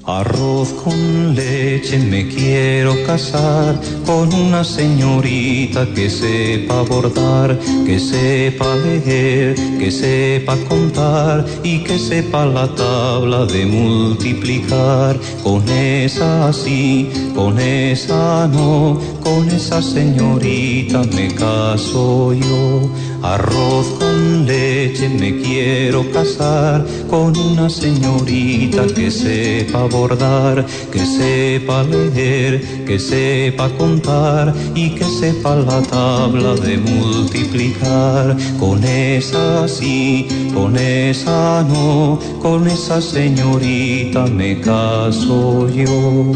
Arroz con leche, me quiero casar con una señorita que sepa bordar, que sepa leer, que sepa contar y que sepa la tabla de multiplicar. Con esa sí, con esa no, con esa señorita me caso yo. Arroz con leche, me quiero casar con una señorita que sepa bordar, que sepa leer, que sepa contar y que sepa la tabla de multiplicar. Con esa sí, con esa no, con esa señorita me caso yo.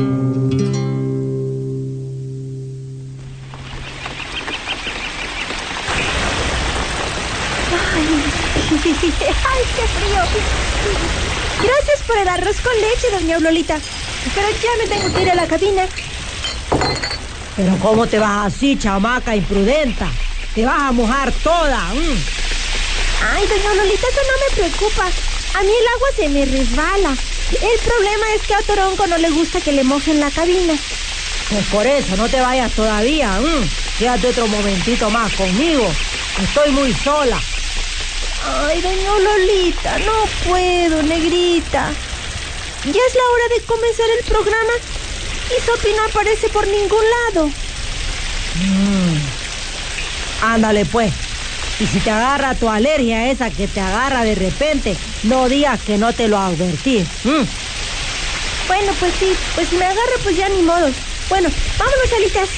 ¡Ay, qué frío! Gracias por el arroz con leche, doña Lolita. Pero ya me tengo que ir a la cabina. Pero ¿cómo te vas así, chamaca imprudenta? Te vas a mojar toda. Ay, doña Lolita, eso no me preocupa. A mí el agua se me resbala. El problema es que a Toronco no le gusta que le mojen la cabina. Pues por eso, no te vayas todavía. Quédate otro momentito más conmigo. Estoy muy sola. Ay, doña Lolita, no puedo, negrita. Ya es la hora de comenzar el programa y Sopi no aparece por ningún lado. Ándale, pues. Y si te agarra tu alergia esa que te agarra de repente, no digas que no te lo advertí. Bueno, pues sí, pues si me agarra, pues ya ni modo. Bueno, vámonos, Alitas.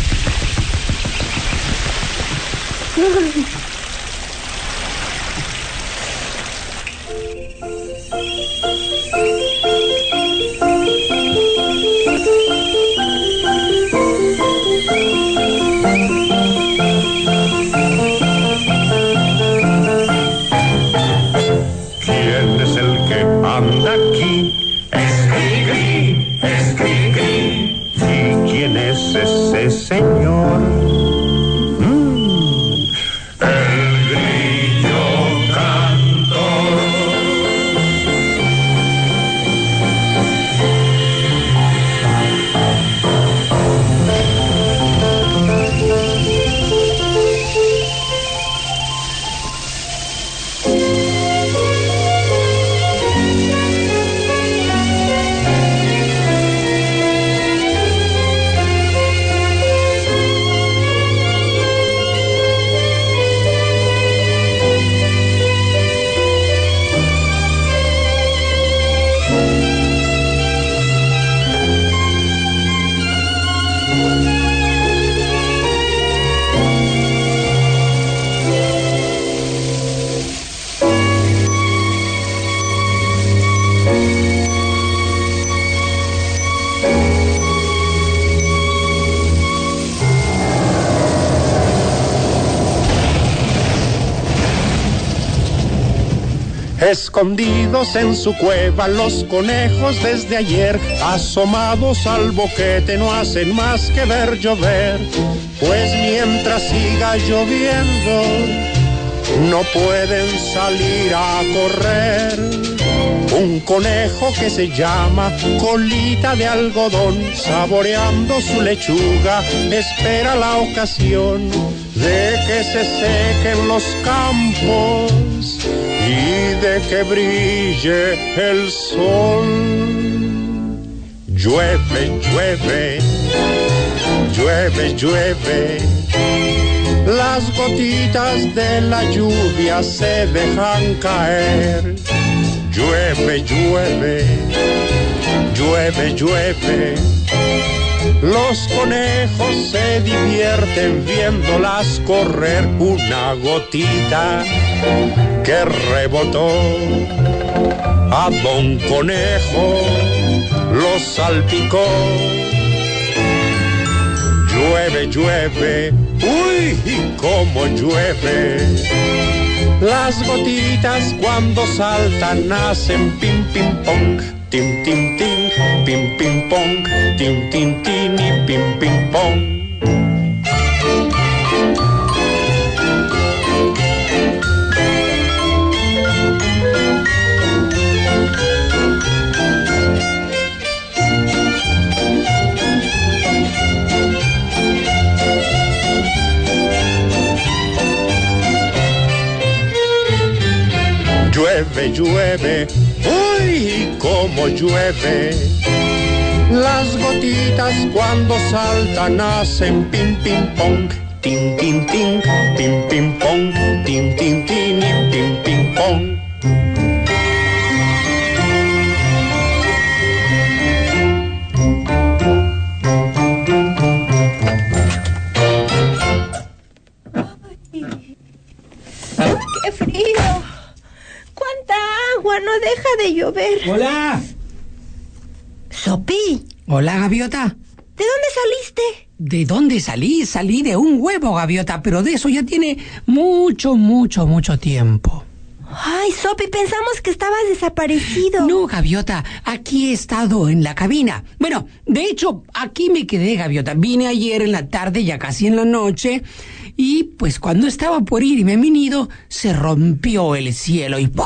¿Quién es el que anda aquí? Escri-cri, escri-cri. ¿Y quién es ese señor? El grillo cantor. Escondidos en su cueva los conejos desde ayer, asomados al boquete no hacen más que ver llover, pues mientras siga lloviendo no pueden salir a correr. Un conejo que se llama Colita de Algodón, saboreando su lechuga, espera la ocasión de que se sequen los campos y de que brille el sol. Llueve, llueve, llueve, llueve. Las gotitas de la lluvia se dejan caer. Llueve, llueve, llueve, llueve. Los conejos se divierten viéndolas correr. Una gotita que rebotó a Don Conejo lo salpicó. Llueve, llueve, uy, y cómo llueve. Las gotitas cuando saltan hacen pim, pim, pong, tim, tim, tim, pim, pim, pong, tim, tim, tim y pim, pim, pong. llueve, ¡uy, cómo llueve! Las gotitas cuando saltan hacen pim, pim, pong, tin, tin, tin, pim, pim, pong, tin, tin, tin, y pim, pim, pong. ¡Qué frío! ¡Cuánta agua! No deja de llover. ¡Hola! ¡Sopi! Hola, Gaviota. ¿De dónde saliste? ¿De dónde salí? Salí de un huevo, Gaviota, pero de eso ya tiene mucho tiempo. Ay, Sopi, pensamos que estabas desaparecido. No, Gaviota, aquí he estado en la cabina. Bueno, de hecho, aquí me quedé, Gaviota. Vine ayer en la tarde, ya casi en la noche, y pues cuando estaba por irme a mi nido, se rompió el cielo y...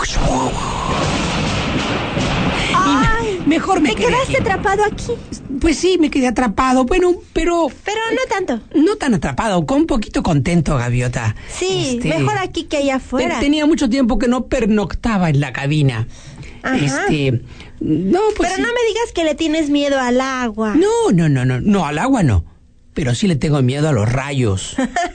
Ay, mejor me ¿te quedé quedaste aquí. atrapado aquí? Pues sí, me quedé atrapado, bueno, pero... Pero no tanto. No tan atrapado, con un poquito contento, Gaviota. Sí, mejor aquí que allá afuera. Tenía mucho tiempo que no pernoctaba en la cabina. Ajá. No, pues... Pero sí. no me digas que le tienes miedo al agua. No, al agua no. Pero sí le tengo miedo a los rayos.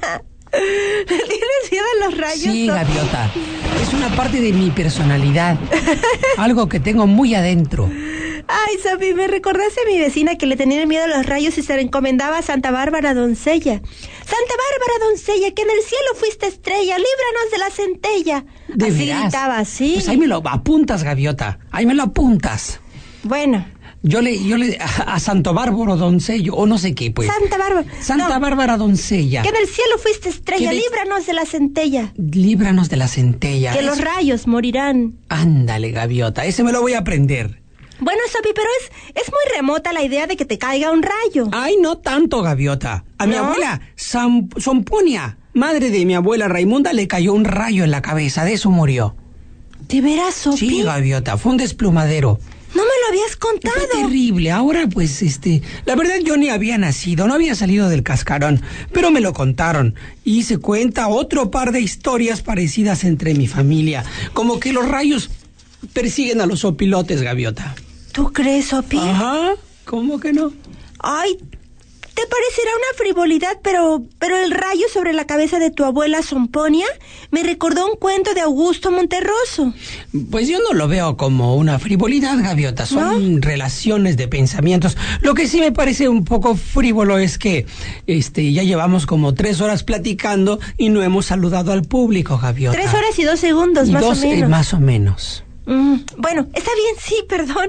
¿Le tienes miedo a los rayos? Sí, Sopi? Gaviota. Es una parte de mi personalidad. Algo que tengo muy adentro. Ay, Sopi, me recordaste a mi vecina que le tenía miedo a los rayos y se le encomendaba a Santa Bárbara doncella. Santa Bárbara doncella, que en el cielo fuiste estrella, líbranos de la centella. ¿De Así veras? gritaba, sí. Pues ahí me lo apuntas, Gaviota. Ahí me lo apuntas. Bueno, Yo le a Santo Bárbaro doncello, o no sé qué, pues. Santa Bárbara. Santa No, Bárbara doncella. que en el cielo fuiste estrella, Que de- líbranos de la centella. Líbranos de la centella. Que los rayos morirán. Ándale, Gaviota, ese me lo voy a aprender. Bueno, Sopi, pero es muy remota la idea de que te caiga un rayo. Ay, no tanto, Gaviota. A mi ¿No? abuela, Somponia, madre de mi abuela Raimunda, le cayó un rayo en la cabeza, de eso murió. ¿De veras, Sopi? Sí, Gaviota, fue un desplumadero. No me lo habías contado. Fue terrible. Ahora, pues, la verdad yo ni había nacido, no había salido del cascarón, pero me lo contaron. Y se cuenta otro par de historias parecidas entre mi familia. Como que los rayos persiguen a los opilotes, Gaviota. ¿Tú crees, Sopi? Ajá, ¿cómo que no? Ay, te parecerá una frivolidad, pero el rayo sobre la cabeza de tu abuela Somponia me recordó un cuento de Augusto Monterroso. Pues yo no lo veo como una frivolidad, Gaviota, son relaciones de pensamientos. Lo que sí me parece un poco frívolo es que ya llevamos como 3 horas platicando y no hemos saludado al público, Gaviota. 3 horas y 2 segundos, más o menos. Más o menos. Bueno, está bien, sí, perdón.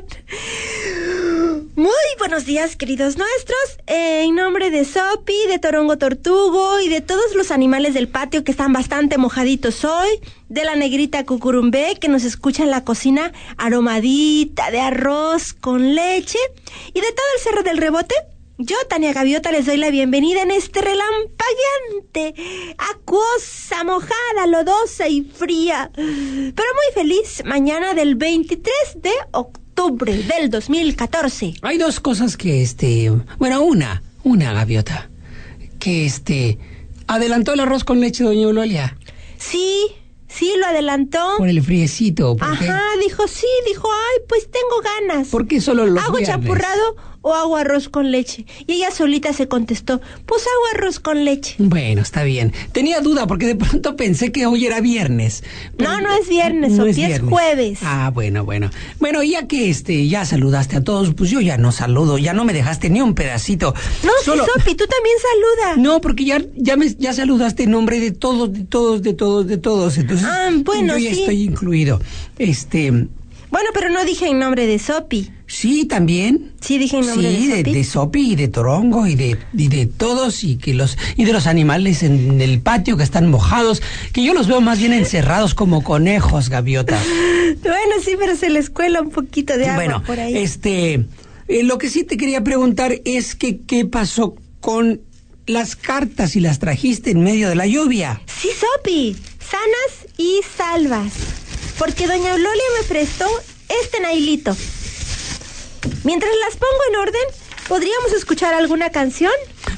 Muy buenos días, queridos nuestros. En nombre de Sopi, de Torongo Tortugo y de todos los animales del patio que están bastante mojaditos hoy, de la negrita Cucurumbé que nos escucha en la cocina aromadita de arroz con leche y de todo el Cerro del Rebote, yo, Tania Gaviota, les doy la bienvenida en este relampagueante, acuosa, mojada, lodosa y fría, pero muy feliz mañana del 23 de octubre del 2014. Hay 2 cosas que, bueno, una Gaviota, que adelantó el arroz con leche, doña Eulalia. Sí, lo adelantó. Por el friecito. ¿Por qué? Ajá, dijo, ay, pues tengo ganas. ¿Por qué solo los ¿Hago viernes? champurrado o hago arroz con leche? Y ella solita se contestó, pues hago arroz con leche. Bueno, está bien. Tenía duda porque de pronto pensé que hoy era viernes. No, no es viernes, Sofi, es jueves. Ah, bueno. Bueno, ya que ya saludaste a todos, pues yo ya no saludo, ya no me dejaste ni un pedacito. No, Solo... sí, Sofi, tú también saluda. No, porque ya saludaste en nombre de todos. Entonces, bueno, yo ya sí. estoy incluido. Bueno, pero no dije en nombre de Sopi. Sí, también. Sí, dije en nombre de Sopi. de Sopi y de Torongo y de todos y de los animales en el patio que están mojados, que yo los veo más bien encerrados como conejos, Gaviota. Bueno, sí, pero se les cuela un poquito de agua por ahí. Lo que sí te quería preguntar es que qué pasó con las cartas, si las trajiste en medio de la lluvia. Sí, Sopi, sanas y salvas. Porque doña Eulalia me prestó este nailito. Mientras las pongo en orden, ¿podríamos escuchar alguna canción?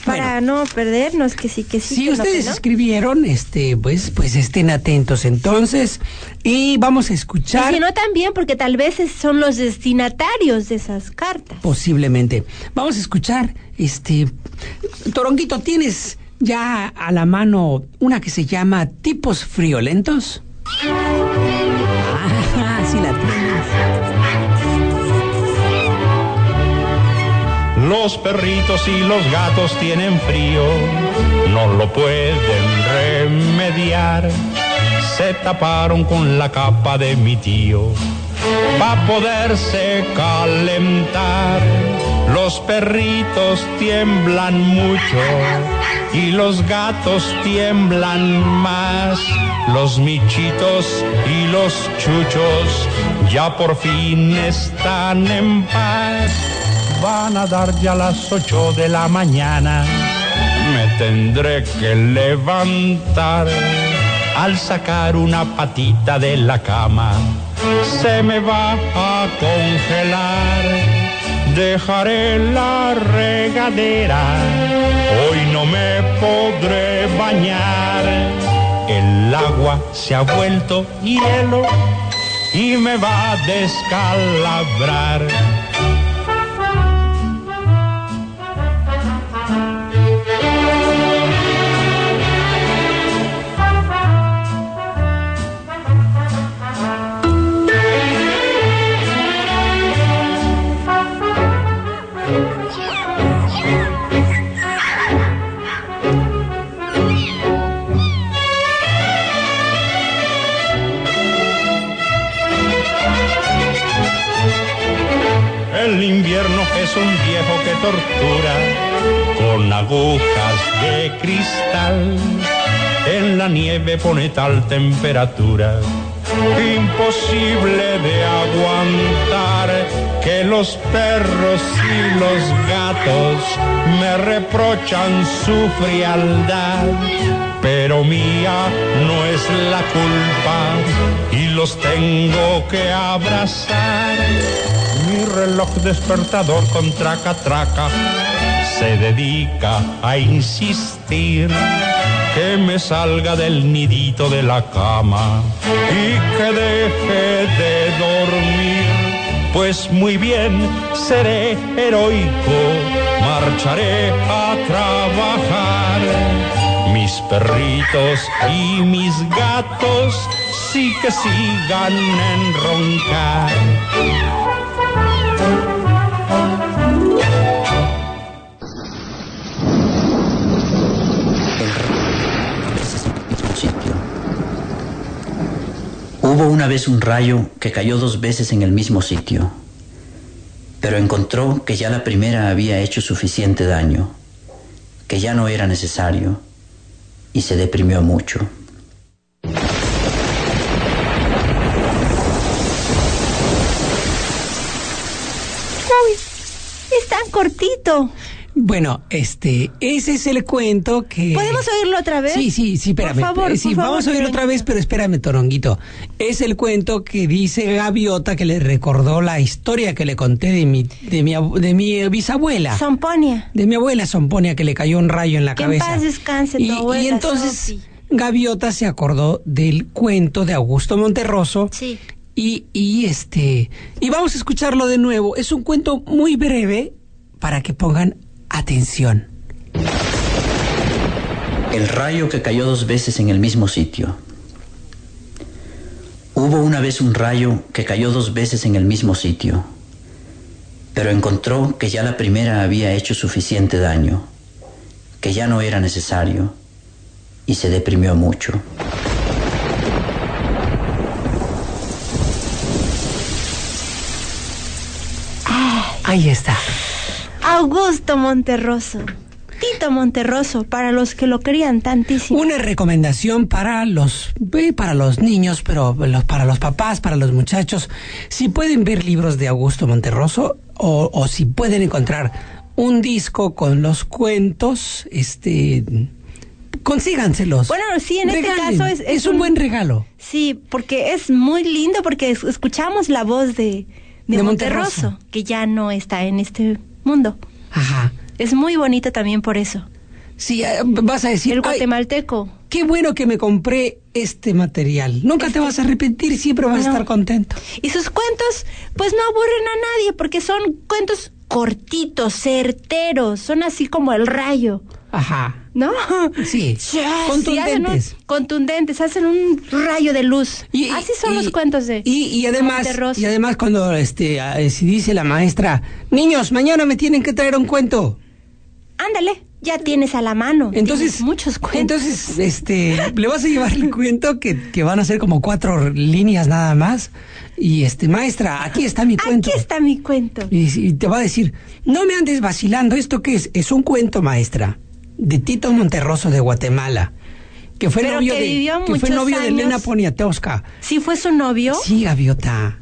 para no perdernos, que sí, Si que ustedes no. escribieron, pues estén atentos entonces. Y vamos a escuchar. Y si no, también, porque tal vez son los destinatarios de esas cartas. Posiblemente. Vamos a escuchar, Toronguito, ¿tienes ya a la mano una que se llama Tipos Friolentos? Ah, sí la tienes. Los perritos y los gatos tienen frío, no lo pueden remediar. Se taparon con la capa de mi tío pa' poderse calentar. Los perritos tiemblan mucho y los gatos tiemblan más. Los michitos y los chuchos ya por fin están en paz. Van a dar ya las 8 de la mañana, me tendré que levantar. Al sacar una patita de la cama, se me va a congelar. Dejaré la regadera, hoy no me podré bañar. El agua se ha vuelto hielo y me va a descalabrar. El invierno es un viejo que tortura con agujas de cristal. En la nieve pone tal temperatura imposible de aguantar, que los perros y los gatos me reprochan su frialdad. Pero mía no es la culpa y los tengo que abrazar. Mi reloj despertador con traca traca se dedica a insistir que me salga del nidito de la cama y que deje de dormir. Pues muy bien, seré heroico, marcharé a trabajar. Mis perritos y mis gatos sí que sigan en roncar. Hubo una vez un rayo que cayó 2 veces en el mismo sitio, pero encontró que ya la primera había hecho suficiente daño, que ya no era necesario, y se deprimió mucho. Uy, es tan cortito. Bueno, ese es el cuento que... ¿Podemos oírlo otra vez? Sí, espérame. Por favor, sí, vamos a oírlo otra vez, pero espérame, Toronguito. Es el cuento que dice Gaviota, que le recordó la historia que le conté de mi bisabuela. Somponia. De mi abuela Somponia, que le cayó un rayo en la cabeza. Que en paz descanse tu abuela, y entonces Sophie. Gaviota se acordó del cuento de Augusto Monterroso. Sí. Y vamos a escucharlo de nuevo. Es un cuento muy breve para que pongan atención. El rayo que cayó 2 veces en el mismo sitio. Hubo una vez un rayo que cayó 2 veces en el mismo sitio, pero encontró que ya la primera había hecho suficiente daño, que ya no era necesario, y se deprimió mucho. Ahí está. Augusto Monterroso. Tito Monterroso, para los que lo querían tantísimo. Una recomendación para los niños, pero para los papás, para los muchachos. Si pueden ver libros de Augusto Monterroso o si pueden encontrar un disco con los cuentos, consíganselos. Bueno, sí, en Regalen. este caso es un buen regalo. Sí, porque es muy lindo, porque escuchamos la voz de Monterroso, que ya no está en este mundo. Ajá. Es muy bonito también por eso. Sí, vas a decir... El guatemalteco. Qué bueno que me compré este material. Nunca te vas a arrepentir, siempre vas a estar contento. Y sus cuentos, pues no aburren a nadie, porque son cuentos cortitos, certeros, son así como el rayo. Ajá. ¿No? Sí, contundentes. Contundentes, hacen un rayo de luz. Así son los cuentos de Monterroso. Y además cuando si dice la maestra, niños, mañana me tienen que traer un cuento. Ándale, ya tienes a la mano. Entonces, muchos cuentos. Entonces, le vas a llevar el cuento que van a ser como 4 líneas nada más. Y maestra, aquí está mi cuento. Aquí está mi cuento. Y te va a decir, no me andes vacilando, ¿esto qué es? Es un cuento, maestra, de Tito Monterroso de Guatemala, que fue novio de Elena Poniatowska. ¿Sí fue su novio? Sí, gaviota.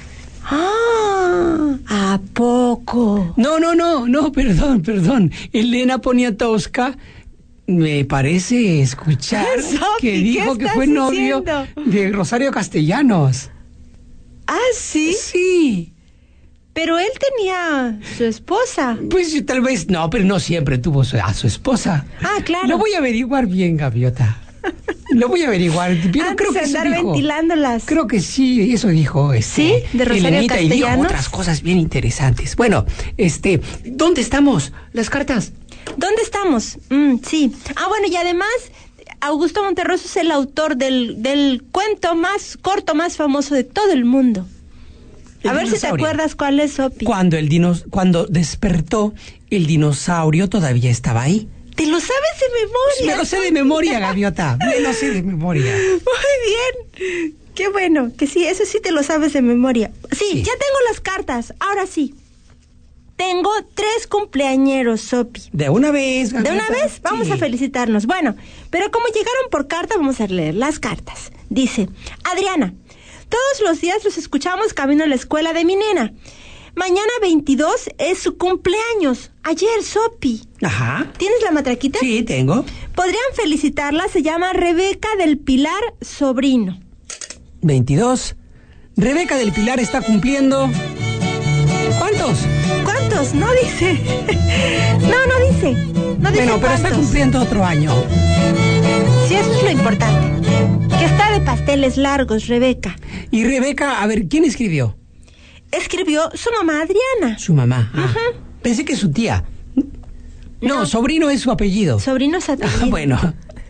Ah, ¿a poco? No, perdón. Elena Poniatowska me parece escuchar que dijo que fue novio de Rosario Castellanos. ¿Ah, sí? Sí. Pero él tenía su esposa. Pues tal vez no, pero no siempre tuvo a su esposa. Ah, claro. Lo voy a averiguar bien, gaviota. Lo voy a averiguar. Pero creo que eso dijo. Ventilándolas. Creo que sí, eso dijo ¿Sí? De Rosario Elenita, Castellanos. Y dijo otras cosas bien interesantes. Bueno, ¿dónde estamos? Las cartas. ¿Dónde estamos? Sí. Ah, bueno, y además, Augusto Monterroso es el autor del cuento más corto, más famoso de todo el mundo. A ver si te acuerdas cuál es, Sopi. Cuando despertó, el dinosaurio todavía estaba ahí. ¿Te lo sabes de memoria? Me lo sé de memoria, gaviota. Me lo sé de memoria. Muy bien. Qué bueno, que sí, eso sí te lo sabes de memoria. Sí, ya tengo las cartas. Ahora sí. Tengo 3 cumpleañeros, Sopi. ¿De una vez, gaviota? ¿De una vez? Vamos a felicitarnos. Bueno, pero como llegaron por carta, vamos a leer las cartas. Dice, Adriana, todos los días los escuchamos camino a la escuela de mi nena. Mañana 22 es su cumpleaños. Ayer, Sopi. Ajá. ¿Tienes la matraquita? Sí, tengo. Podrían felicitarla, se llama Rebeca del Pilar Sobrino. 22. Rebeca del Pilar está cumpliendo... ¿Cuántos? No dice. No dice. Bueno, pero está cumpliendo otro año. Sí, eso es lo importante. Que está de pasteles largos, Rebeca. Y Rebeca, a ver, ¿quién escribió? Escribió su mamá Adriana. Su mamá. Pensé que su tía. No, sobrino es su apellido. Sobrino es su apellido. Bueno.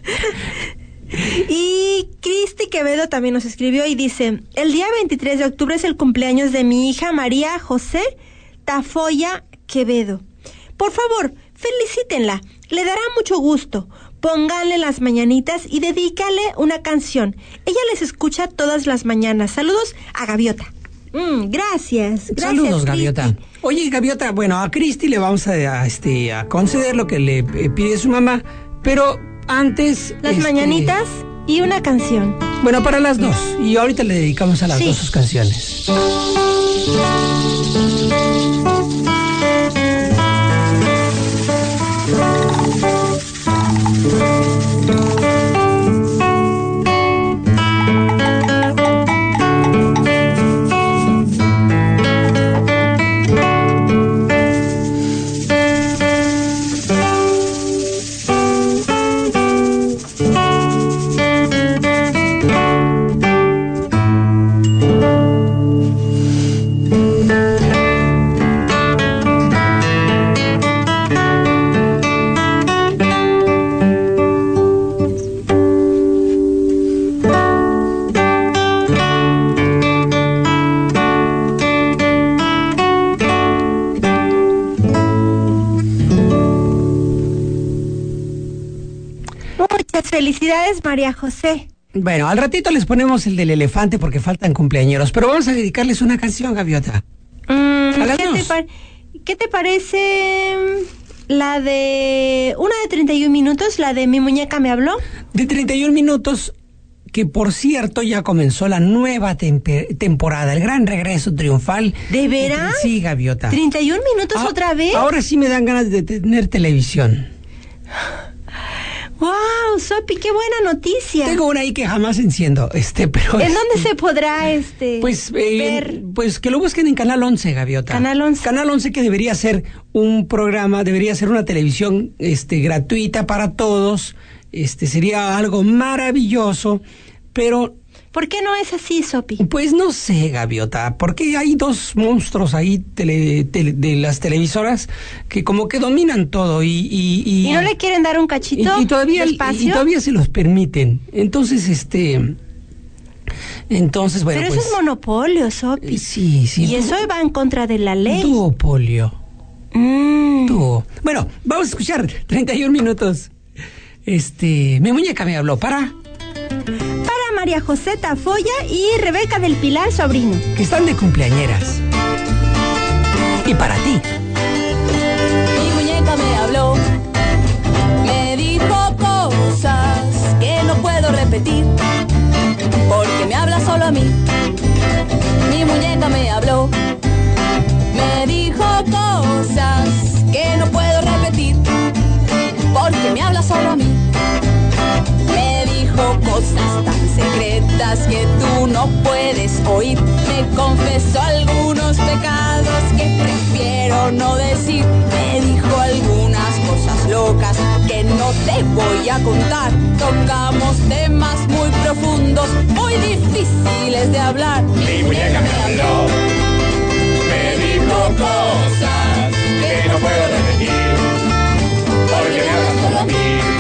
Y Cristi Quevedo también nos escribió y dice, el día 23 de octubre es el cumpleaños de mi hija María José Tafoya Quevedo. Por favor, felicítenla, le dará mucho gusto. Pónganle las mañanitas y dedícale una canción. Ella les escucha todas las mañanas. Saludos a Gaviota. Gracias. Saludos, Cristi. Gaviota. Oye, Gaviota, bueno, a Cristi le vamos a conceder lo que le pide su mamá, pero antes... Las mañanitas y una canción. Bueno, para las 2. Y ahorita le dedicamos a las 2 sus canciones. Felicidades, María José. Bueno, al ratito les ponemos el del elefante porque faltan cumpleañeros, pero vamos a dedicarles una canción, Gaviota. ¿Qué te parece la de... una de 31 minutos, la de Mi muñeca me habló? De 31 minutos, que por cierto ya comenzó la nueva temporada, el gran regreso triunfal. ¿De veras? Sí, Gaviota. ¿31 minutos otra vez? Ahora sí me dan ganas de tener televisión. Wow, Sopi, qué buena noticia. Tengo una ahí que jamás enciendo, pero... ¿En dónde se podrá, ver? Pues que lo busquen en Canal 11, Gaviota. Canal 11. Canal 11, que debería ser un programa, debería ser una televisión, gratuita para todos. Sería algo maravilloso, pero... ¿Por qué no es así, Sopi? Pues no sé, Gaviota, porque hay dos monstruos ahí de las televisoras que como que dominan todo ¿Y no le quieren dar un cachito y todavía, de espacio? Y todavía se los permiten. Entonces, bueno, pero pues... eso es monopolio, Sopi. Sí. Y eso va en contra de la ley. Duopolio. Bueno, vamos a escuchar 31 minutos. Mi muñeca me habló para María José Tafoya y Rebeca del Pilar Sobrino, que están de cumpleañeras. Y para ti. Mi muñeca me habló, me dijo cosas que no puedo repetir, porque me habla solo a mí. Mi muñeca me habló, me dijo cosas que no puedo repetir, porque me habla solo a mí. Me dijo cosas tan secretas que tú no puedes oír. Me confesó algunos pecados que prefiero no decir. Me dijo algunas cosas locas que no te voy a contar. Tocamos temas muy profundos, muy difíciles de hablar. Mi muñeca me habló, me dijo cosas que no puedo repetir, porque me habla solo a mí.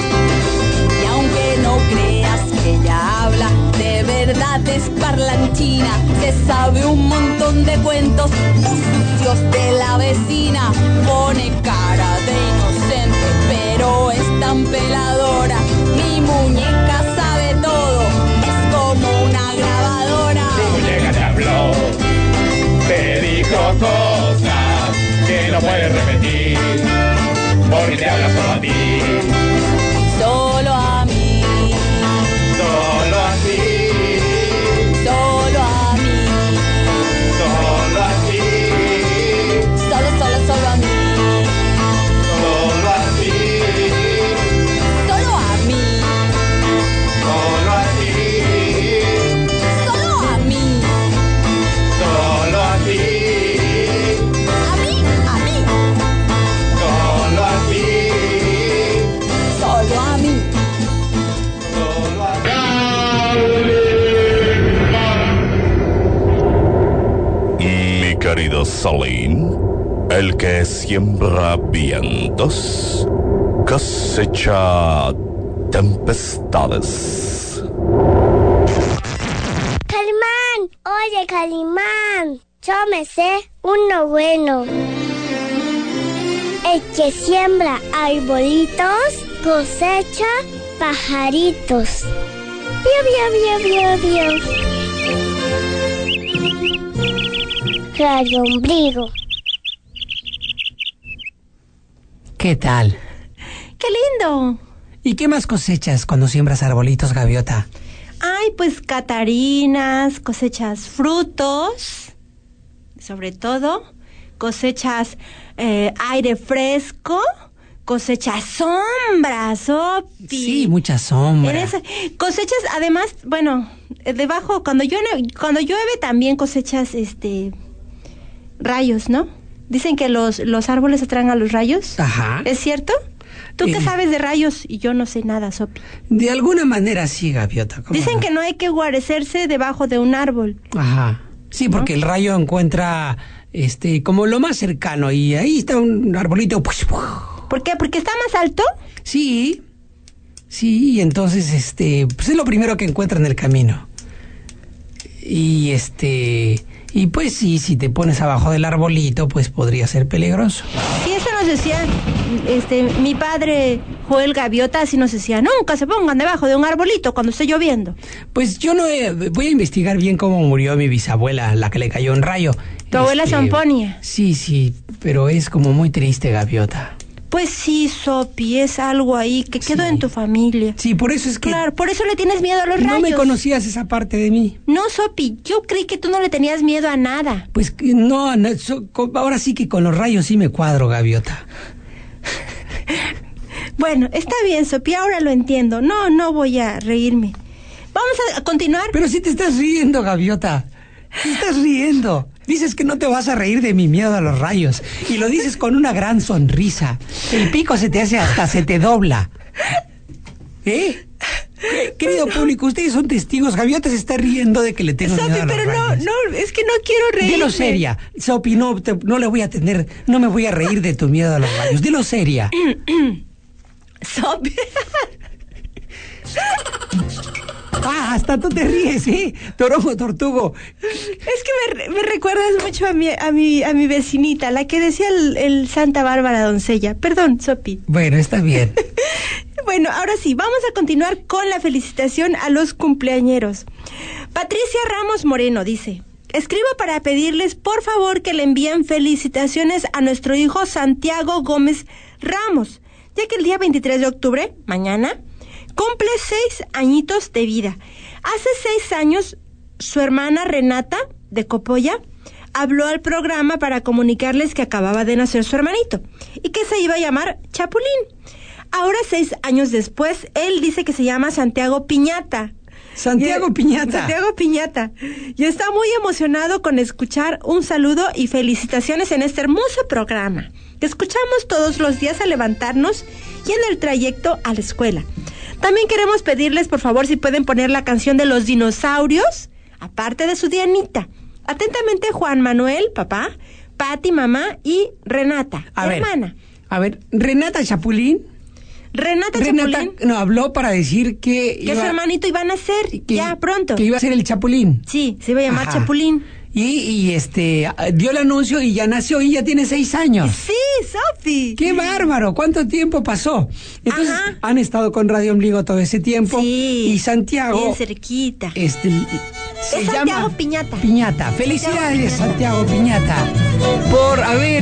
No creas que ella habla, de verdad es parlanchina. Se sabe un montón de cuentos sucios de la vecina. Pone cara de inocente, pero es tan peladora. Mi muñeca sabe todo, es como una grabadora. Mi muñeca te habló, te dijo cosas que no puedes repetir, porque te habla solo a ti. Solo a mí. Solo a ti, solo a mí, solo a ti, solo a mí, solo a ti, solo a mí, solo a ti, solo a mí, solo a ti, a mí, solo a ti, solo a mí. Mi querido Salim, el que siembra vientos, cosecha tempestades. Calimán, oye Calimán, yo me sé uno bueno. El que siembra arbolitos, cosecha pajaritos. Bio, bio, bio, bio, bio. Radio Ombligo. ¿Qué tal? ¡Qué lindo! ¿Y qué más cosechas cuando siembras arbolitos, Gaviota? Ay, pues catarinas, cosechas frutos, sobre todo, cosechas aire fresco, cosechas sombras, Sopi. Sí, mucha sombra. Cosechas, además, bueno, debajo, cuando llueve también cosechas, rayos, ¿no? Dicen que los árboles atraen a los rayos. Ajá. ¿Es cierto? ¿Tú qué sabes de rayos? Y yo no sé nada, Sopi. De alguna manera sí, Gaviota. Dicen que no hay que guarecerse debajo de un árbol. Ajá. Sí, porque el rayo encuentra como lo más cercano y ahí está un arbolito. ¿Por qué? ¿Porque está más alto? Sí. Sí, y entonces pues es lo primero que encuentra en el camino. Y y pues sí, si te pones abajo del arbolito, pues podría ser peligroso. Sí, eso nos decía mi padre Joel Gaviota, así nos decía, nunca se pongan debajo de un arbolito cuando esté lloviendo. Pues yo voy a investigar bien cómo murió mi bisabuela, la que le cayó un rayo. ¿Tu abuela Samponia? Sí, pero es como muy triste, Gaviota. Pues sí, Sopi, es algo ahí que quedó en tu familia. Sí, por eso es que... Claro, por eso le tienes miedo a los rayos. No me conocías esa parte de mí. No, Sopi, yo creí que tú no le tenías miedo a nada. Pues no, ahora sí que con los rayos sí me cuadro, Gaviota. Bueno, está bien, Sopi, ahora lo entiendo. No voy a reírme. Vamos a continuar. Pero si te estás riendo, gaviota. Te estás riendo. Dices que no te vas a reír de mi miedo a los rayos. Y lo dices con una gran sonrisa. El pico se te hace hasta se te dobla. ¿Eh? Querido público, ustedes son testigos. Gaviota se está riendo de que le tengo miedo a los pero rayos. no, es que no quiero reírme. Dilo seria. Sopi, no le voy a tener, no me voy a reír de tu miedo a los rayos. Dilo seria. Sopi. Hasta tú te ríes, ¿eh? Torongo Tortugo. Es que me recuerdas mucho a mi vecinita, la que decía el Santa Bárbara doncella. Perdón, Sopi. Bueno, está bien. Bueno, ahora sí, vamos a continuar con la felicitación a los cumpleañeros. Patricia Ramos Moreno dice: escribo para pedirles por favor que le envíen felicitaciones a nuestro hijo Santiago Gómez Ramos, ya que el día 23 de octubre, mañana, cumple 6 añitos de vida. Hace 6 años, su hermana Renata, de Copolla, habló al programa para comunicarles que acababa de nacer su hermanito y que se iba a llamar Chapulín. Ahora, 6 años después, él dice que se llama Santiago Piñata. Santiago Piñata. Y está muy emocionado con escuchar un saludo y felicitaciones en este hermoso programa que escuchamos todos los días al levantarnos y en el trayecto a la escuela. También queremos pedirles, por favor, si pueden poner la canción de los dinosaurios, aparte de su Dianita. Atentamente, Juan Manuel, papá, Pati, mamá y Renata, hermana. A ver, Renata Chapulín. Renata Chapulín. No, habló para decir que su hermanito iba a nacer ya pronto. Que iba a ser el Chapulín. Sí, se iba a llamar Chapulín. Y dio el anuncio y ya nació y ya tiene 6 años. Sí, Sofi. ¡Qué bárbaro! ¿Cuánto tiempo pasó? Entonces, han estado con Radio Ombligo todo ese tiempo. Sí. Y Santiago... bien cerquita. Es Santiago Piñata. Piñata. Felicidades, Santiago Piñata, por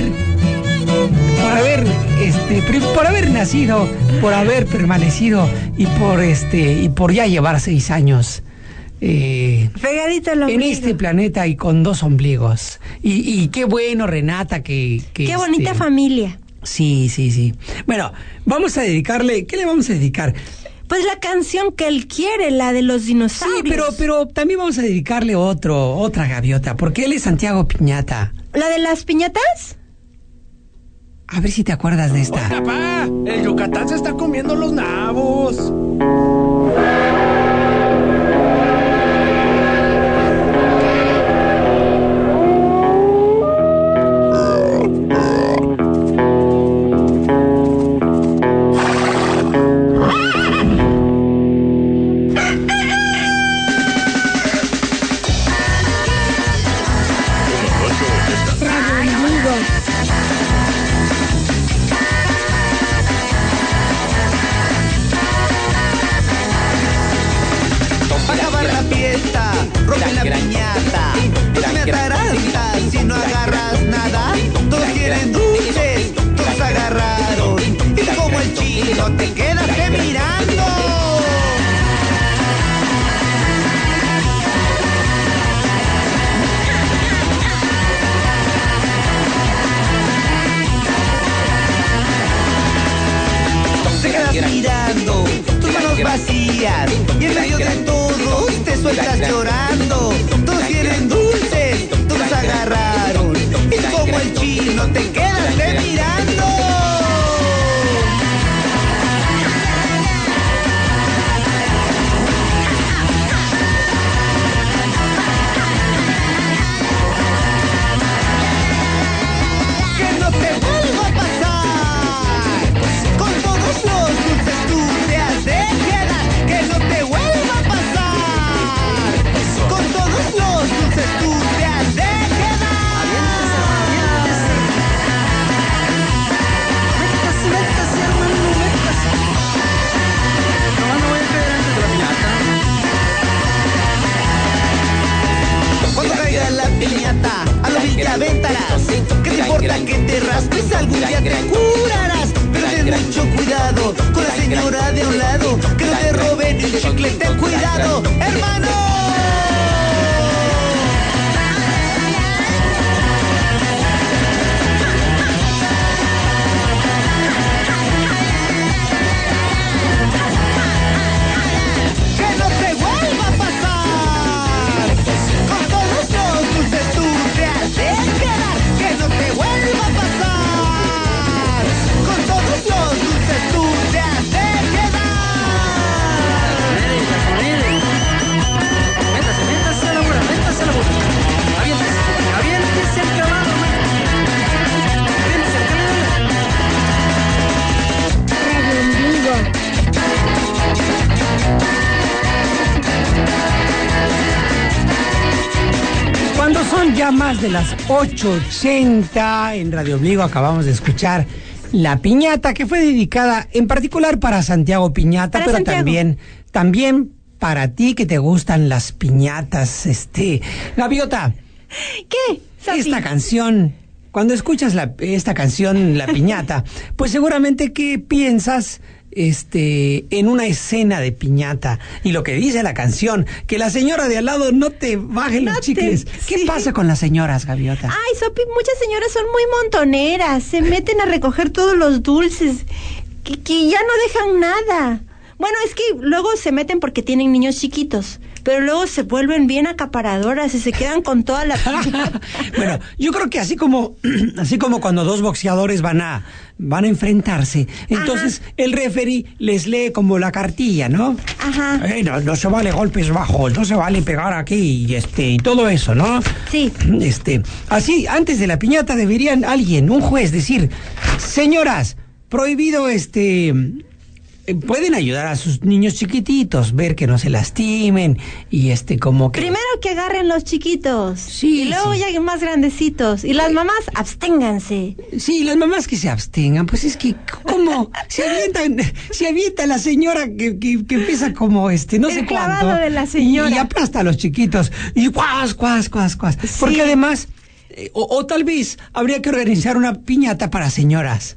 haber nacido, por haber permanecido y por ya llevar 6 años pegadito al ombligo en este planeta y con 2 ombligos. Y qué bueno, Renata, que qué bonita familia. Sí. Bueno, vamos a dedicarle, ¿qué le vamos a dedicar? Pues la canción que él quiere, la de los dinosaurios. Sí, pero también vamos a dedicarle otra gaviota, porque él es Santiago Piñata. ¿La de las piñatas? A ver si te acuerdas de esta. ¡Oye, papá! El Yucatán se está comiendo los nabos. Ya más de las 8:80 en Radio Ombligo acabamos de escuchar La Piñata, que fue dedicada en particular para Santiago Piñata, para pero Santiago. también para ti que te gustan las piñatas. Gaviota, ¿qué? Sofi? Esta canción, cuando escuchas esta canción, La Piñata, pues seguramente que piensas en una escena de piñata, y lo que dice la canción, que la señora de al lado no te baje los chicles. ¿Qué pasa con las señoras, Gaviota? Ay, Sopi, muchas señoras son muy montoneras, se meten a recoger todos los dulces, que ya no dejan nada. Bueno, es que luego se meten porque tienen niños chiquitos, pero luego se vuelven bien acaparadoras y se quedan con toda la piñata. Bueno, yo creo que así como cuando dos boxeadores van a enfrentarse, entonces el referee les lee como la cartilla, ¿no? Ajá. No se vale golpes bajos, no se vale pegar aquí y todo eso, ¿no? Sí. Así, antes de la piñata deberían un juez decir: señoras, prohibido pueden ayudar a sus niños chiquititos, ver que no se lastimen y como que... Primero que agarren los chiquitos. Sí. Y luego ya más grandecitos. Y las mamás, absténganse. Sí, las mamás que se abstengan, pues es que, ¿cómo? Se avienta la señora que empieza como no sé cuánto. El clavado de la señora. Y aplasta a los chiquitos. Y cuas. Sí. Porque además, o tal vez habría que organizar una piñata para señoras.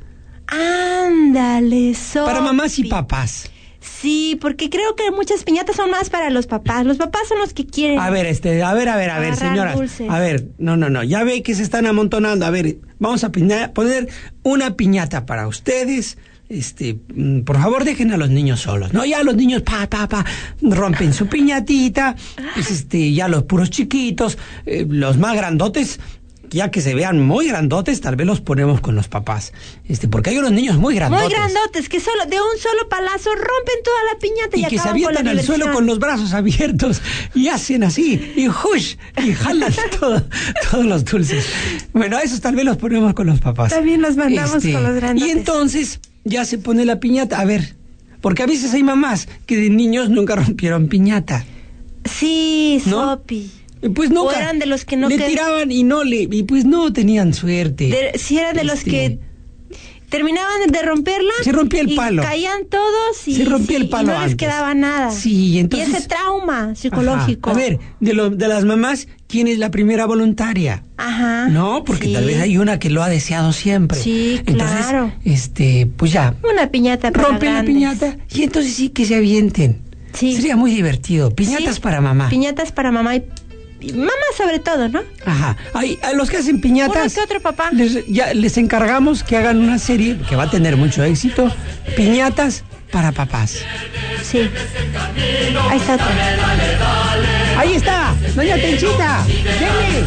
Ándale, Sopi. Para mamás y papás. Sí, porque creo que muchas piñatas son más para los papás. Los papás son los que quieren. A ver, señoras. Dulces. A ver, no. Ya ve que se están amontonando. A ver, vamos a poner una piñata para ustedes. Por favor, dejen a los niños solos. No, ya los niños, rompen su piñatita. Pues ya los puros chiquitos, los más grandotes, ya que se vean muy grandotes, tal vez los ponemos con los papás. Porque hay unos niños muy grandotes. Muy grandotes, que de un solo palazo rompen toda la piñata y que se acaban avientan con la al diversión. suelo con los brazos abiertos y hacen así, y ¡hush! Y jalan todos los dulces. Bueno, esos tal vez los ponemos con los papás. También los mandamos con los grandotes. Y entonces ya se pone la piñata. A ver, porque a veces hay mamás que de niños nunca rompieron piñata. Sí, ¿no? Sopi. Pues nunca. O eran de los que no... Le tiraban y pues no tenían suerte. Si eran de los que terminaban de romperla. Se rompía el palo. Caían todos y... Se rompía el palo y no les quedaba nada. Sí, entonces... Y ese trauma psicológico. Ajá. A ver, de las mamás, ¿quién es la primera voluntaria? Ajá. No, porque tal vez hay una que lo ha deseado siempre. Sí, claro. Entonces, pues ya. Una piñata para rompen grandes. la piñata y entonces sí que se avienten. Sí. Sería muy divertido. Piñatas para mamá. Piñatas para mamá y mamá sobre todo, ¿no? Ajá. A los que hacen piñatas... Uno que otro papá. Les encargamos que hagan una serie que va a tener mucho éxito. Piñatas para papás. Sí. Ahí está otra. Ahí está, doña Tenchita. Denle.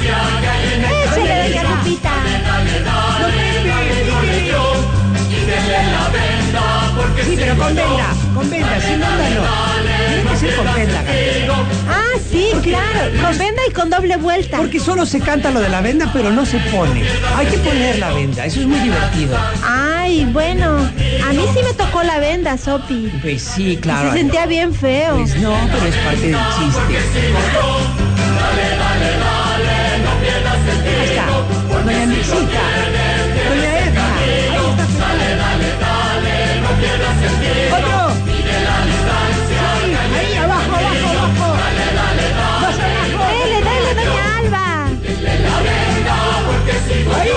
Échale, doña Lupita. Sí, pero con venda, sin venda no. Tiene que ser con venda. Ah, sí, claro, con venda y con doble vuelta. Porque solo se canta lo de la venda, pero no se pone. Hay que poner la venda, eso es muy divertido. Ay, bueno, a mí sí me tocó la venda, Sopi. Pues sí, claro. Se sentía bien feo. Pues no, pero es parte del chiste. Ahí está, doña Luisita, doña Eva. ¡Otro! Sí, ahí, abajo. ¡Más abajo! Dale, doña Alba. ¡Ahí!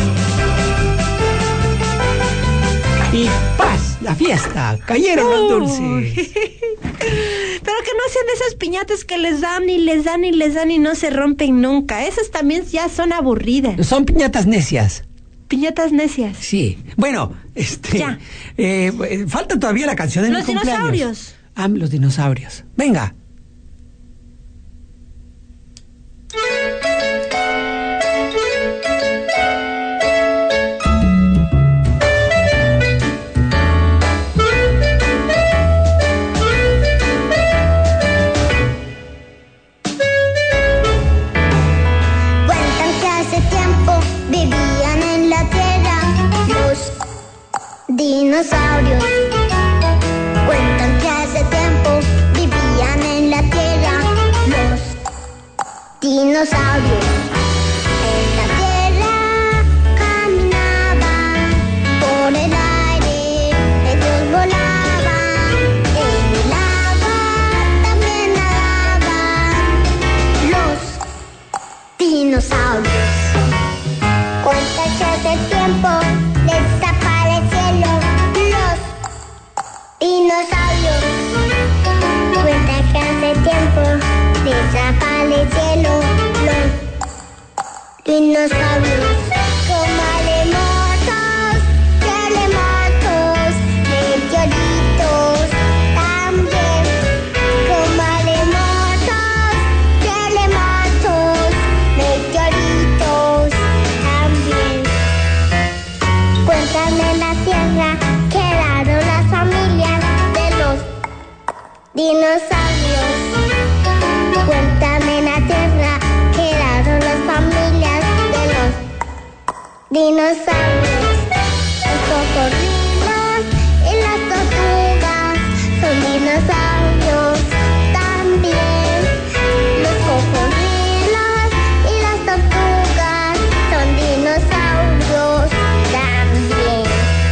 Y ¡paz! La fiesta. Cayeron los dulces. Pero que no sean de esas piñatas que les dan y no se rompen nunca. Esas también ya son aburridas. Son piñatas necias. Piñatas necias. Sí. Bueno, Ya. Falta todavía la canción de Los mi cumpleaños. dinosaurios. Los dinosaurios. Venga. Cuentan que hace tiempo vivían en la tierra los dinosaurios. Cuentan que hace tiempo vivían en la tierra los dinosaurios. tiempo desaparecieron los dinosaurios. Cuenta que hace tiempo desaparecieron los dinosaurios. Con maremotos, terremotos, meteoritos también. Con maremotos, terremotos, meteoritos también. Cuentan en la tierra quedaron las familias de los dinosaurios. Cuéntame en la tierra quedaron las familias de los dinosaurios. Los cocodrilos y las tortugas son dinosaurios también. Los cocodrilos y las tortugas son dinosaurios también.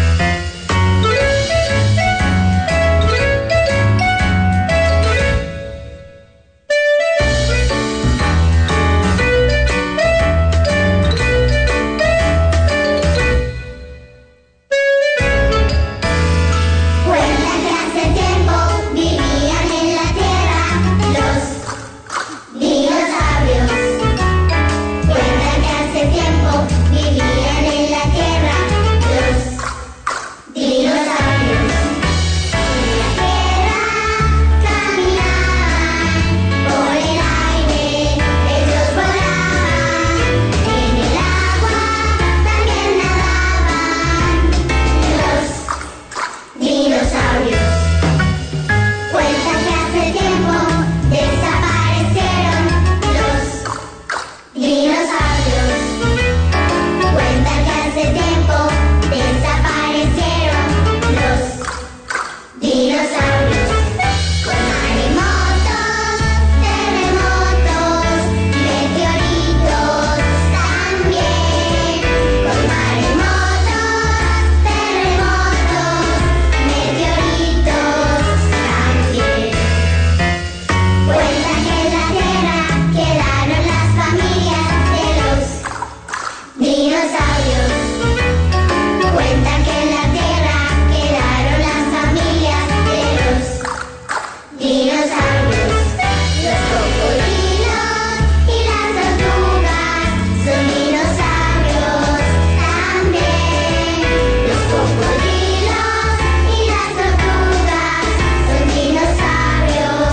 Cuenta que hace tiempo vivían en la tierra los dinosaurios. Cuenta que hace tiempo vivían en la tierra los dinosaurios. En la tierra caminaban, por el aire ellos volaban, en el agua también nadaban los dinosaurios. Cuenta que hace tiempo desaparecieron los dinosaurios. Cuenta que hace tiempo desaparecieron los dinosaurios. Con maremotos, terremotos, meteoritos también. Con maremotos, terremotos, meteoritos también. Cuenta que en la tierra quedaron las familias de los dinosaurios. Cuenta que en la tierra quedaron las familias de los dinosaurios. Los cocodrilos y las tortugas son dinosaurios también. Los cocodrilos y las tortugas son dinosaurios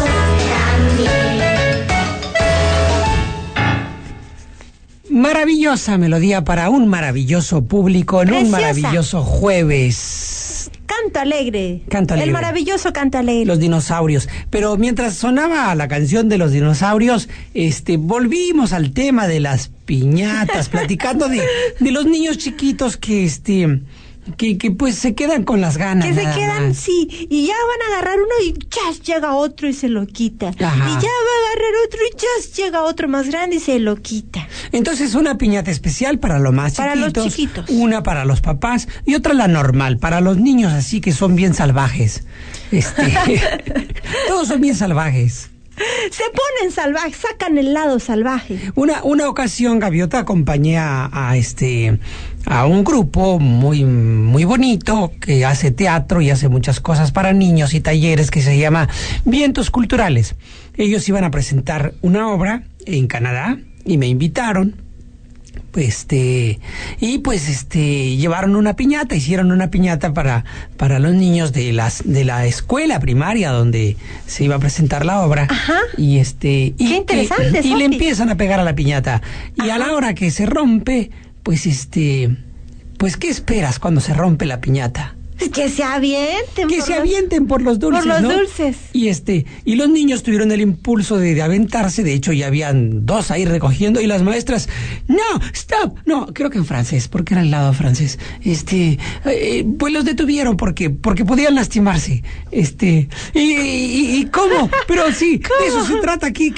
también. Maravillosa melodía para un maravilloso público en un Preciosa. maravilloso jueves. Canto alegre. Canto alegre. El maravilloso canto alegre. Los dinosaurios. Pero mientras sonaba la canción de los dinosaurios, volvimos al tema de las piñatas, platicando de los niños chiquitos que pues se quedan con las ganas. Que se nada quedan, más. sí, y ya van a agarrar uno y chas, llega otro y se lo quita. Ajá. Y ya va a agarrar otro y chas, llega otro más grande y se lo quita. Entonces una piñata especial para los más Para los chiquitos, chiquitos. una para los papás y otra la normal, para los niños así que son bien salvajes. Todos son bien salvajes. Se ponen salvajes, sacan el lado salvaje. Una ocasión, Gaviota, acompañé a un grupo muy, muy bonito que hace teatro y hace muchas cosas para niños y talleres que se llama Vientos Culturales. Ellos iban a presentar una obra en Canadá y me invitaron. Llevaron una piñata, hicieron una piñata para los niños de la escuela primaria donde se iba a presentar la obra. Ajá. Qué interesante, y le Sofi. empiezan a pegar a la piñata. Y a la hora que se rompe, pues ¿qué esperas cuando se rompe la piñata? Que se avienten. Que se avienten por los dulces, Por los ¿no? dulces. Y los niños tuvieron el impulso de aventarse. De hecho, ya habían dos ahí recogiendo y las maestras, no, stop, no, creo que en francés, porque era el lado francés. Pues los detuvieron porque podían lastimarse. ¿Y cómo? Pero sí, ¿Cómo? de eso se trata aquí,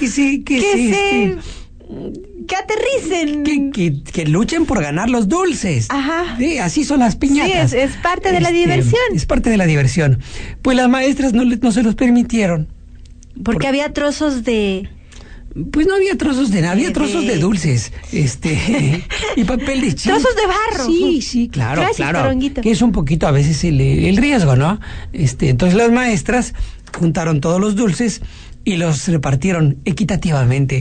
Que aterricen. Que luchen por ganar los dulces. Ajá. Sí, así son las piñatas. Sí, es parte de la diversión. Es parte de la diversión. Pues las maestras no se los permitieron. Porque había trozos de Pues no había trozos de nada, había trozos de dulces, y papel de chile. Trozos de barro. Sí, claro, Gracias, claro. Toronguito. Que es un poquito a veces el riesgo, ¿no? Entonces las maestras juntaron todos los dulces y los repartieron equitativamente.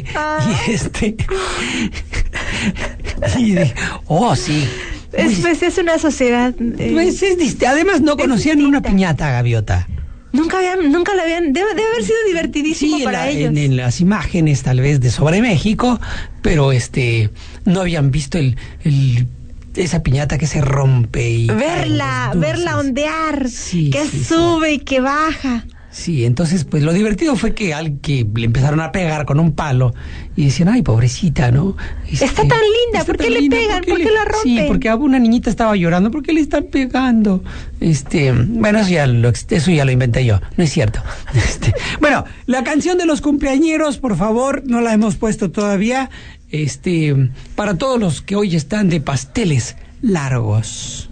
Sí. Pues es una sociedad. Pues además no conocían una piñata, Gaviota. Nunca la habían. Debe haber sido divertidísimo para ellos. En las imágenes, tal vez, de Sobre México, pero no habían visto esa piñata que se rompe y verla ondear, sube y que baja. Sí, entonces pues lo divertido fue que le empezaron a pegar con un palo y decían, ay, pobrecita, ¿no? Está tan linda, ¿por qué le pegan? ¿Por qué la rompen? Sí, porque una niñita estaba llorando, ¿por qué le están pegando? Bueno, eso ya lo inventé yo, no es cierto. Bueno, la canción de los cumpleañeros, por favor, no la hemos puesto todavía, para todos los que hoy están de pasteles largos.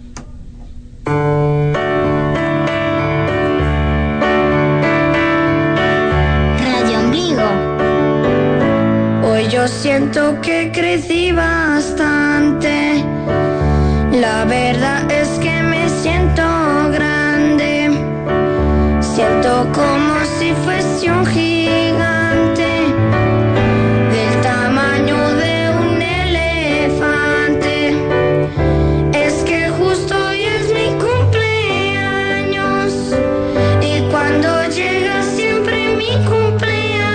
Hoy yo siento que crecí bastante. La verdad es que me siento grande. Siento como si fuese un gigante, del tamaño de un elefante. Es que justo hoy es mi cumpleaños, y cuando llega siempre mi cumpleaños,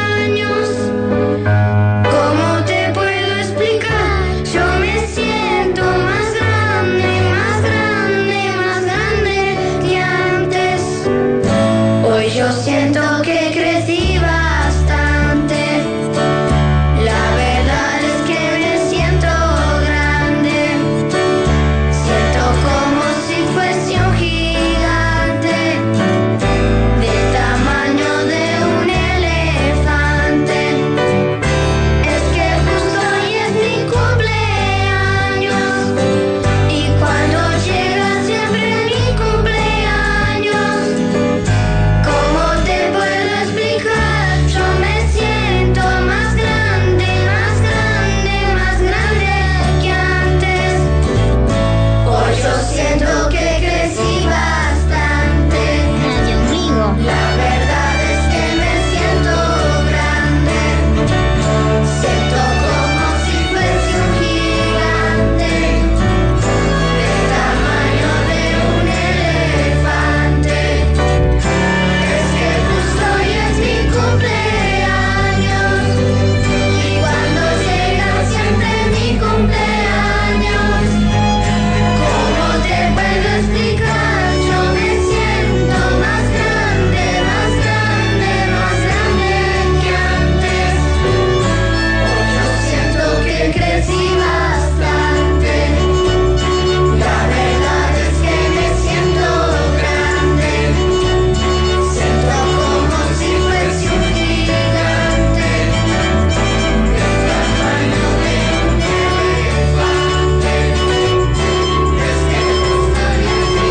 ¿cómo te puedo explicar? Yo me siento más grande, más grande, más grande que antes. Hoy yo siento que crecí bastante. La verdad es que me siento grande. Siento como si fuese un gigante, del tamaño de un elefante. Es que justo hoy es mi cumpleaños, y cuando llega siempre mi cumpleaños, ¿cómo te puedo explicar? Yo me siento más grande, más grande, más grande que antes. Hoy yo siento que crecí bastante. La verdad es que me siento grande. Siento como si fuese un gigante, del tamaño de un elefante. Es que justo hoy es mi cumpleaños, y cuando llega siempre mi cumpleaños, ¿cómo te puedo explicar? Yo me siento más grande, más grande, más grande que antes. Hoy yo siento que crecí bastante. La verdad es que me siento grande. Siento como si fuese un gigante, del tamaño de un elefante. Es que justo hoy es mi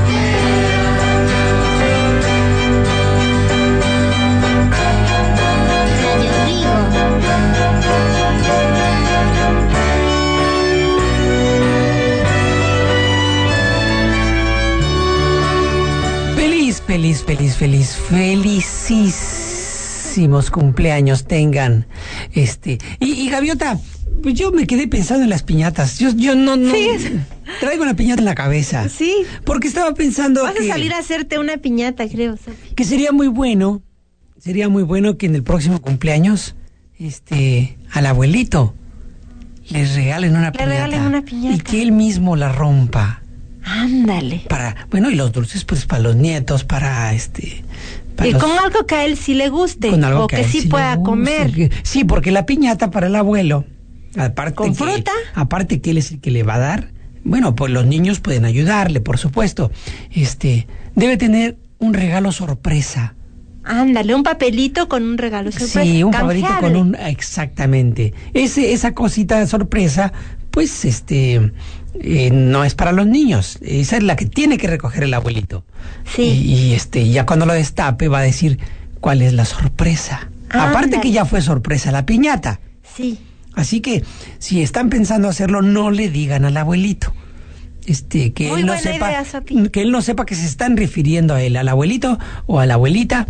felicísimos cumpleaños tengan. Y Gaviota, pues yo me quedé pensando en las piñatas. Yo no traigo la piñata en la cabeza. Sí. Porque estaba pensando Vas a salir a hacerte una piñata, creo, Sofi. que sería muy bueno que en el próximo cumpleaños, al abuelito les regalen una piñata. Y que él mismo la rompa. Ándale. Y los dulces, pues, para los nietos, con algo que a él sí le guste, o que sí pueda comer. Sí, porque la piñata para el abuelo, aparte ¿con fruta? Aparte que él es el que le va a dar, bueno, pues los niños pueden ayudarle, por supuesto. Debe tener un regalo sorpresa. Ándale, un papelito con un regalo sorpresa. Sí, un papelito con exactamente. Esa cosita sorpresa, pues, no es para los niños. Esa es la que tiene que recoger el abuelito. Sí. Y ya cuando lo destape va a decir cuál es la sorpresa. Aparte que ya fue sorpresa la piñata. Sí. Así que, si están pensando hacerlo, no le digan al abuelito. Que Muy él no buena sepa, idea, Sopi. que él no sepa que se están refiriendo a él, al abuelito o a la abuelita,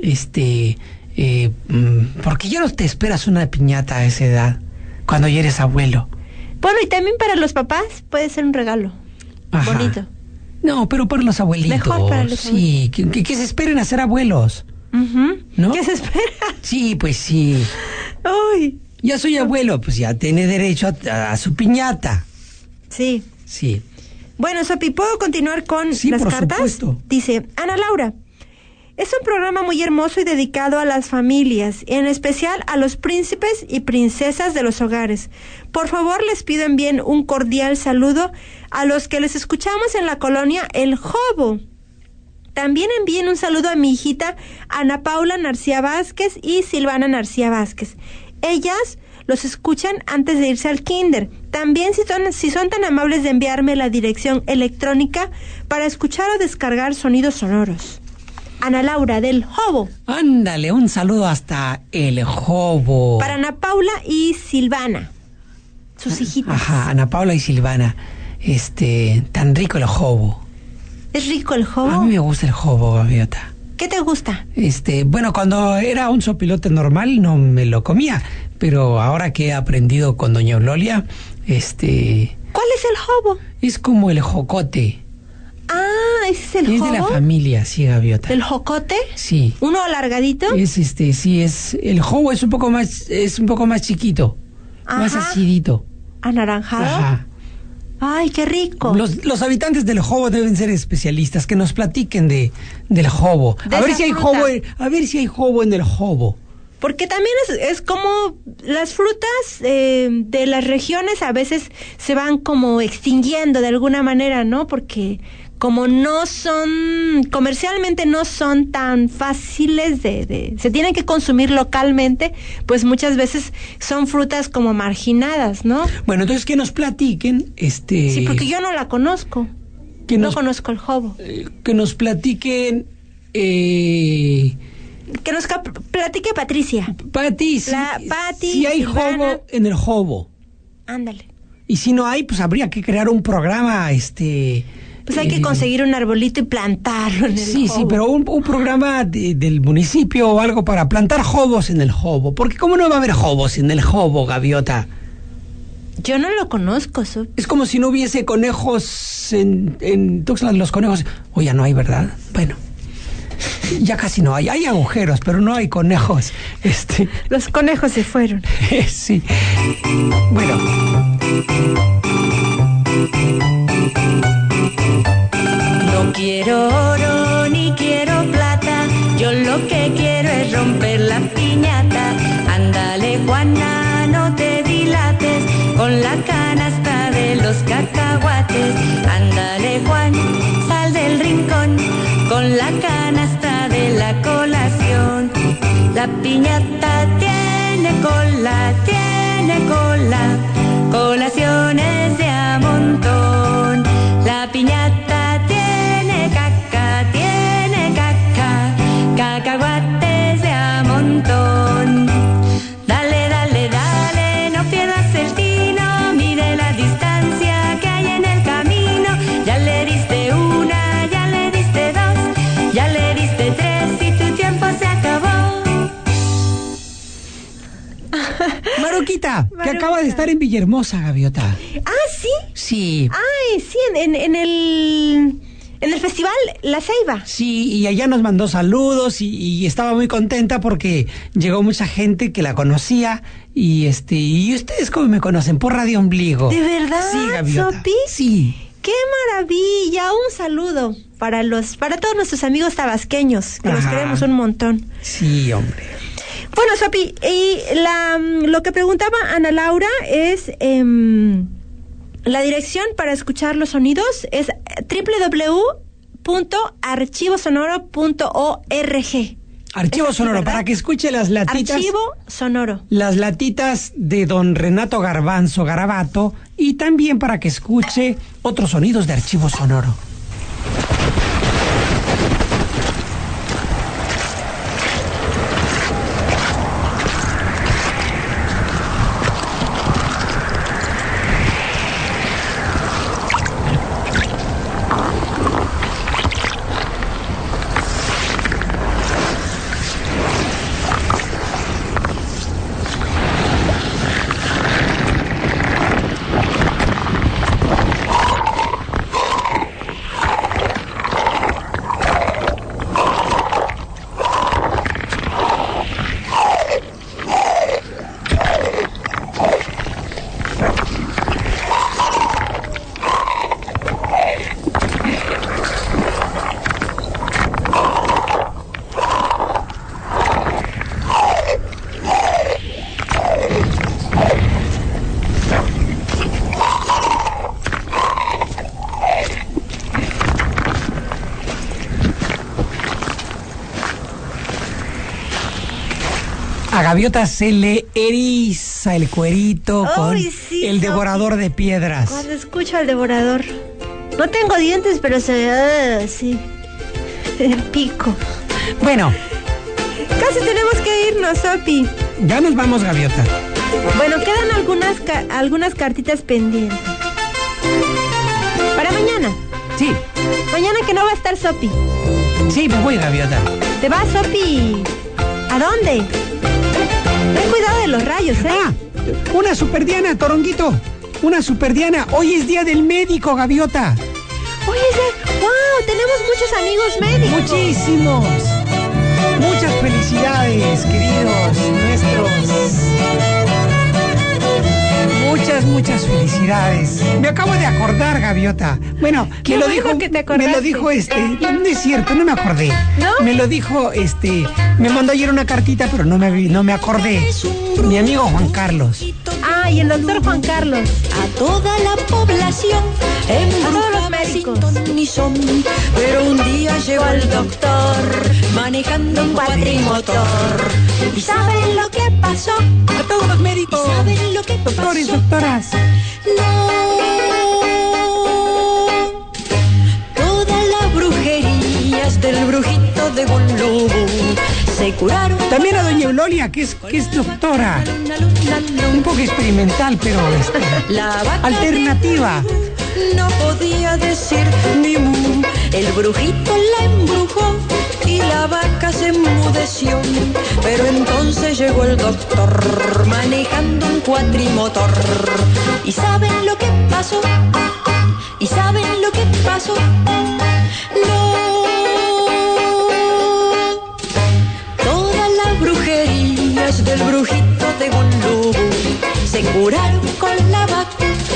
porque ya no te esperas una piñata a esa edad, cuando ya eres abuelo. Bueno, y también para los papás puede ser un regalo. Ajá. Bonito. No, pero para los abuelitos. Mejor para los sí, que se esperen a ser abuelos. ¿No? ¿Qué se espera? Sí, pues sí. Uy. Ya soy abuelo, pues ya tiene derecho a su piñata. Sí. Sí. Bueno, Sopi, ¿puedo continuar con las por cartas? Supuesto. Dice, Ana Laura, es un programa muy hermoso y dedicado a las familias, en especial a los príncipes y princesas de los hogares. Por favor, les pido envíen un cordial saludo a los que les escuchamos en la colonia El Jobo. También envíen un saludo a mi hijita Ana Paula Narcía Vázquez y Silvana Narcía Vázquez. Ellas los escuchan antes de irse al kinder. También si son tan amables de enviarme la dirección electrónica para escuchar o descargar sonidos sonoros. Ana Laura del Jobo. Ándale, un saludo hasta El Jobo. Para Ana Paula y Silvana, sus hijitas. Ajá, Ana Paula y Silvana. Tan rico el Jobo. ¿Es rico el Jobo? A mí me gusta el Jobo, Gaviota. ¿Qué te gusta? Bueno, cuando era un sopilote normal no me lo comía, pero ahora que he aprendido con doña Eulolia, ¿Cuál es el Jobo? es como el jocote. Ah, ¿ese es el Es Jobo? de la familia, sí, Gaviota. ¿El jocote? Sí. ¿Uno alargadito? El Jobo es un poco más chiquito, más Ajá. acidito. ¿Anaranjado? Ajá. Ay, qué rico. Los habitantes del Jobo deben ser especialistas, que nos platiquen del Jobo. De A ver esa si hay fruta. Jobo en el Jobo. Porque también es como las frutas de las regiones a veces se van como extinguiendo de alguna manera, ¿no? Porque como comercialmente no son tan fáciles se tienen que consumir localmente, pues muchas veces son frutas como marginadas, ¿no? Bueno, entonces que nos platiquen, Sí, porque yo no la conozco. No conozco el Jobo. Que nos platiquen, Que nos platique Patricia. Pati, si hay Silvana. Jobo en el Jobo. Ándale. Y si no hay, pues habría que crear un programa, Pues hay que conseguir un arbolito y plantarlo en el Sí, Jobo. sí, pero un programa del municipio o algo para plantar jobos en el Jobo. Porque ¿cómo no va a haber jobos en el Jobo, Gaviota? Yo no lo conozco, Es como si no hubiese conejos en Tuxtlan, los conejos. Oye, no hay, ¿verdad? Bueno, ya casi no hay. Hay agujeros, pero no hay conejos. Los conejos se fueron. Sí. Bueno. No quiero oro ni quiero plata, yo lo que quiero es romper la piñata. Ándale, Juana, no te dilates con la canasta de los cacahuates. Ándale, Juan, sal del rincón con la canasta de la colación. La piñata tiene cola, colaciones de a montón. La piñata tiene caca, cacahuates de a montón. Dale, dale, dale, no pierdas el tino, mide la distancia que hay en el camino. Ya le diste una, ya le diste dos, ya le diste tres y tu tiempo se acabó. Maruquita, que acaba de estar en Villahermosa, Gaviota. Ah, ¿sí? Sí. Ay, sí, en el festival La Ceiba. Sí, y allá nos mandó saludos y estaba muy contenta porque llegó mucha gente que la conocía y y ustedes cómo me conocen por Radio Ombligo. ¿De verdad, Sí, Gaviota. Sopi? Sí. ¡Qué maravilla! Un saludo para todos nuestros amigos tabasqueños, que los Ajá. queremos un montón. Sí, hombre. Bueno, Sopi, y lo que preguntaba Ana Laura es la dirección para escuchar los sonidos es www.archivosonoro.org. Archivo sonoro, ¿verdad? para que escuche las latitas. Archivo sonoro. Las latitas de don Renato Garbanzo Garabato y también para que escuche otros sonidos de archivo sonoro. Gaviota se le eriza el cuerito con sí, el devorador de piedras. Cuando escucho al devorador. No tengo dientes, pero sí. El pico. Bueno. Casi tenemos que irnos, Sopi. Ya nos vamos, Gaviota. Bueno, quedan algunas cartitas pendientes. Para mañana. Sí. Mañana que no va a estar Sopi. Sí, me voy, Gaviota. ¿Te vas, Sopi? ¿A dónde? Ten cuidado de los rayos, ¿eh? Ah, una superdiana, Toronguito. Una superdiana. Hoy es día del médico, Gaviota. Oye, wow, tenemos muchos amigos médicos. Muchísimos. Muchas felicidades, queridos nuestros. Muchas felicidades. Me acabo de acordar, Gaviota. Bueno, me lo dijo, no es cierto, no me acordé. ¿No? Me lo dijo, me mandó ayer una cartita, pero no me acordé. Mi amigo Juan Carlos. Ah, y el doctor Juan Carlos. A toda la población, a todos los médicos. Pero un día llegó el doctor manejando un cuatrimotor. ¿Y saben lo que pasó? A todos los médicos. ¿Y saben lo que pasó? Doctores, doctoras. No. Todas las brujerías del brujito de Gulú se curaron. También a doña Eulolia, que es doctora. Un poco experimental, pero la alternativa. No podía decir ni mu. El brujito la embrujó y la vaca se enmudeció. Pero entonces llegó el doctor manejando un cuatrimotor. ¿Y saben lo que pasó? ¿Y saben lo que pasó? No. Todas las brujerías del brujito de Gulú se curaron con la vacuna.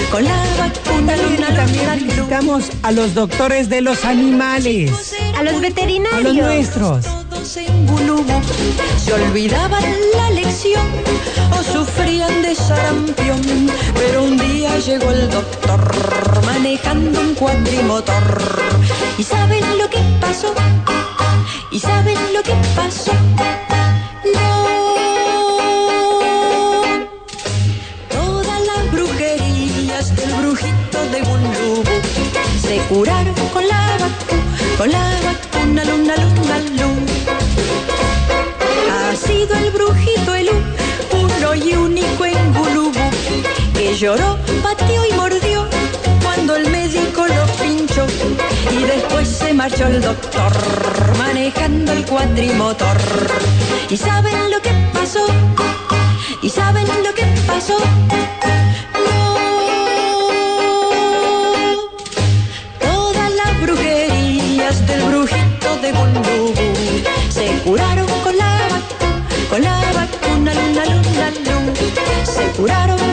También visitamos a los doctores de los animales. A los veterinarios. A los nuestros. Todos en Gulú se olvidaban la lección o sufrían de sarampión. Pero un día llegó el doctor manejando un cuatrimotor. ¿Y saben lo que pasó? ¿Y saben lo que pasó? No. Todas las brujerías del brujito de Gulú se curaron con la vacuna, luna. Ha sido el brujito el uno y único en Gulú que lloró, pateó y mordió cuando el médico lo pinchó. Y después se marchó el doctor manejando el cuatrimotor. ¿Y saben lo que pasó? ¿Y saben lo que pasó? No. Todas las brujerías del brujito de Gulú se curaron con la vacuna, luna. Se curaron